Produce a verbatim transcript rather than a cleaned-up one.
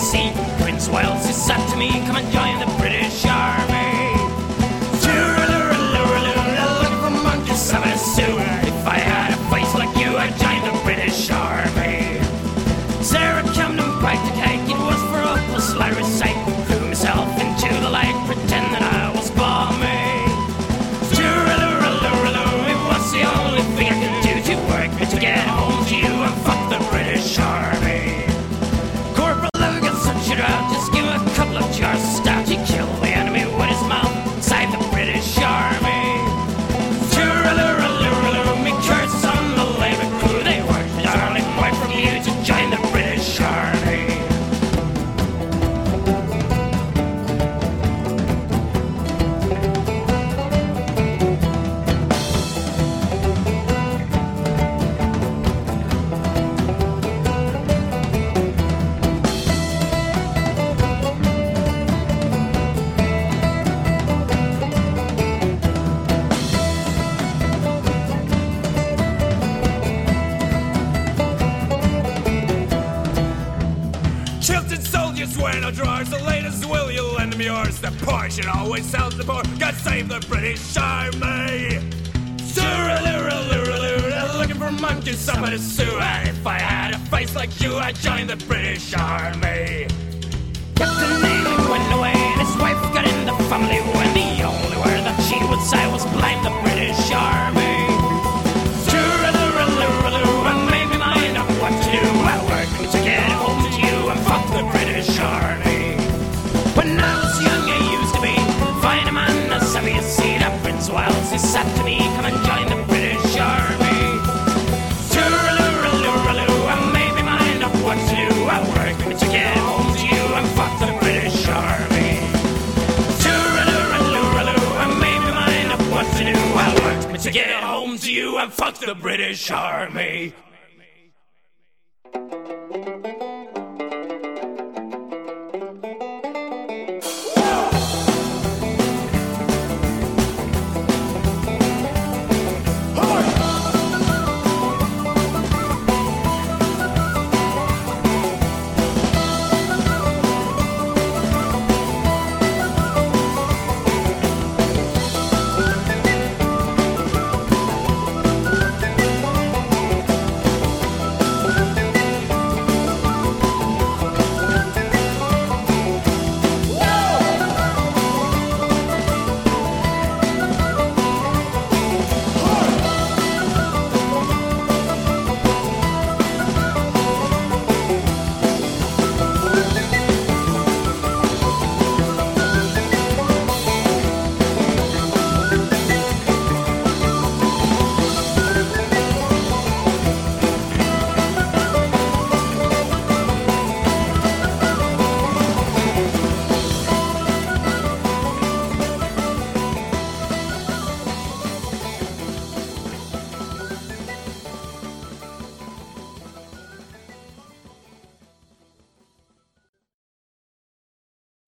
see. Prince Wales is said to me, come and join the British Army. Looking for monkeys, I'm a Sue. If I had a face like you, I'd join the British Army. Sarah Camden baked a cake, it was for Uncle Larry's sake. Threw myself into the lake, pretend that I was balmy. It was the only thing I could do to work me to get home to you and fuck the British Army. Corporal Logan such it out, just give a couple of jars of stout. He killed the enemy with his mouth, save the British Army. Me curses on the Labour crew, they worked me darling boy from you to join the British Army. Tilted soldiers wear no drawers, the latest will you lend me yours? The poor should always sell the poor, God save the British Army. Looking for monkeys, somebody sue. And if I had a face like you, I'd join the British Army. Captain Neely went away and his wife got in the family when the only word that she would say was blame the British Army. And made me mind up what to do. I worked to get home to you and fuck the British Army. When I was young I used to be find a man as heavy as see that Prince Wales. He said to me, come and join the British Army. And made me mind up what to do. I worked to get home to you and fuck the British Army. And made me mind up what to do. I worked to get home to you and fuck the British Army.